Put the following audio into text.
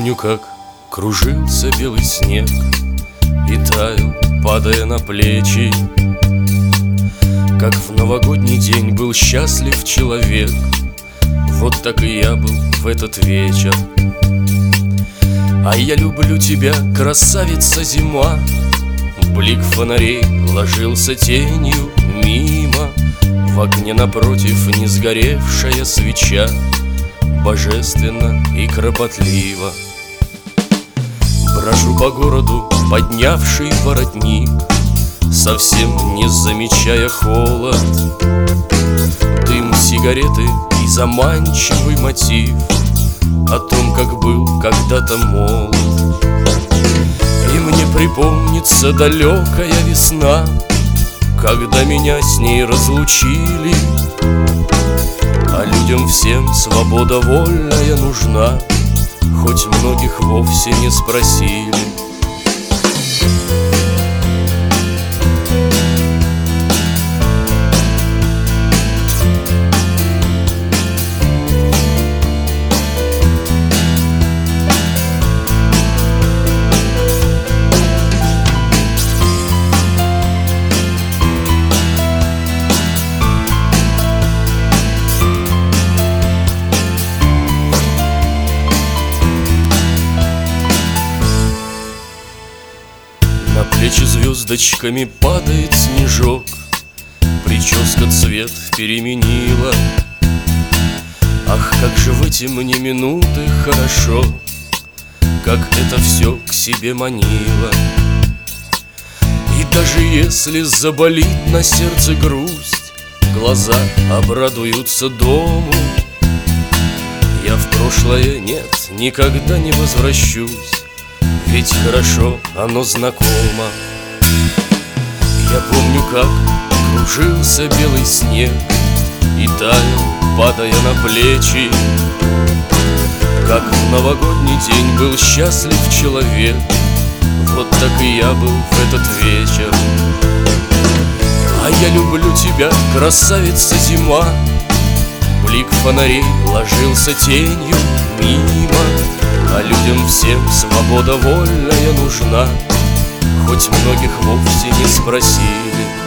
помню, как кружился белый снег и таял, падая на плечи, как в новогодний день был счастлив человек. Вот так и я был в этот вечер. А я люблю тебя, красавица зима. Блик фонарей ложился тенью мимо. В окне напротив не сгоревшая свеча, божественно и кропотливо. Брожу по городу, поднявший воротник, совсем не замечая холод. Дым сигареты и заманчивый мотив о том, как был когда-то молод. И мне припомнится далекая весна, когда меня с ней разлучили. А людям всем свобода вольная нужна, хоть многих вовсе не спросили. На плечи звездочками падает снежок, прическа цвет переменила. Ах, как же в эти мне минуты хорошо, как это все к себе манило. И даже если заболит на сердце грусть, глаза обрадуются дому. Я в прошлое, нет, никогда не возвращусь, ведь хорошо оно знакомо. Я помню, как кружился белый снег и таял, падая на плечи, как в новогодний день был счастлив человек. Вот так и я был в этот вечер. А я люблю тебя, красавица зима. Блик фонарей ложился тенью мимо. А людям всем свобода вольная нужна, хоть многих вовсе не спросили.